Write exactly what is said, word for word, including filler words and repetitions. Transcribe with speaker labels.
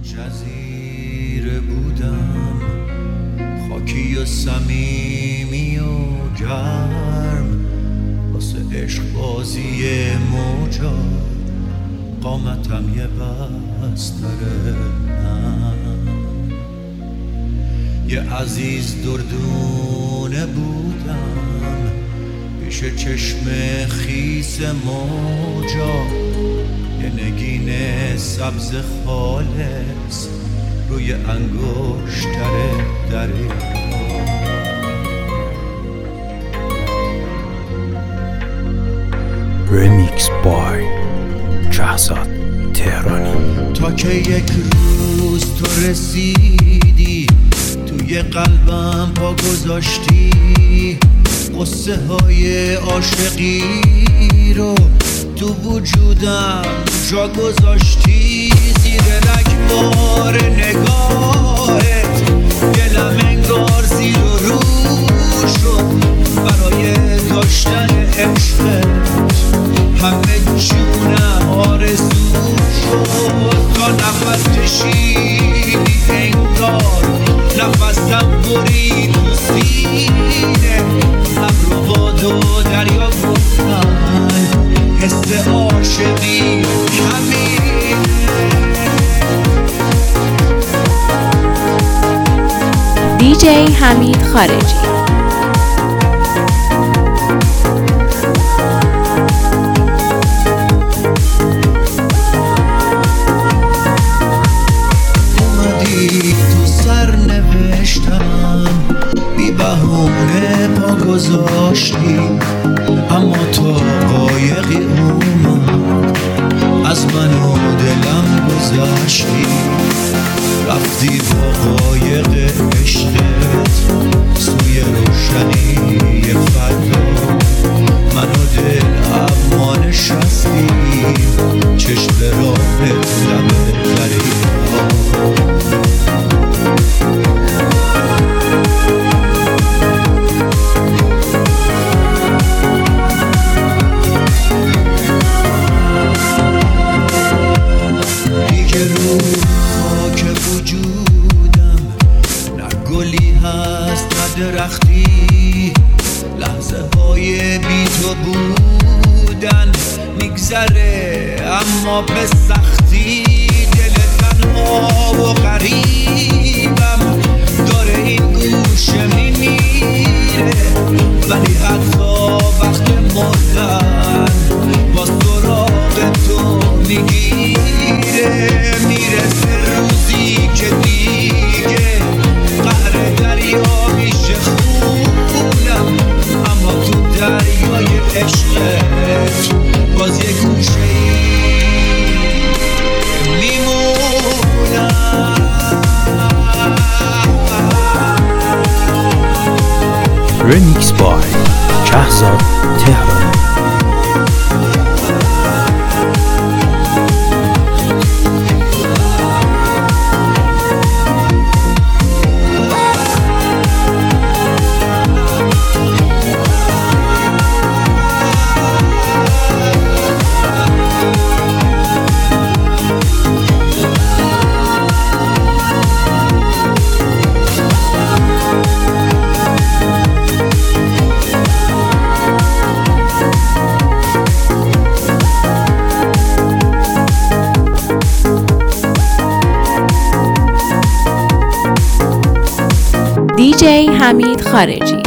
Speaker 1: جزیره بودم، خاکی و صمیمی و گرم، واسه عشق بازی موجا قامتم یه بستره. یه عزیز دردونه بودم پیش چشم خیس موجا، یه نگین سبز خالص روی انگشتر دریا.
Speaker 2: Remix by شهزاد تهرانی.
Speaker 1: تا که یک روز تو رسیدی توی قلبم پا گذاشتی، قصه های عاشقی رو تو وجودم جا گذاشتی. زیر رگبار نگاهت دلم انگار زیر و رو شد برای داشتن عشقت، همه جونم آرزو شد. تا نفس کشیدی انگار نفسم برید تو سینه، ابروباد و دریا گفتن حس عاشقی همینه.
Speaker 3: دیجی حمید خارجی.
Speaker 1: بی بهونه پا گذاشتی، اما تا قایقی اومد از من و دلم گذشتی. رفتی با قایق عشقت سوی روشنی فردا، من و دل اما نشستیم چشم راهت لب دریا. درختی لحظه های بی تو بودن میگذره اما به سختی. دل تنها و غریبم داره این گوشه میمیره، ولی حتی وقت مردن با سراغ تو میگیره. میرسه روزی که دیگه قهر دریا میشه خونم، اما تو دریای عشقت باز یه گوشه میمونم.
Speaker 2: Remix by شهزاد تهرانی.
Speaker 3: دیجی حمید خارجی.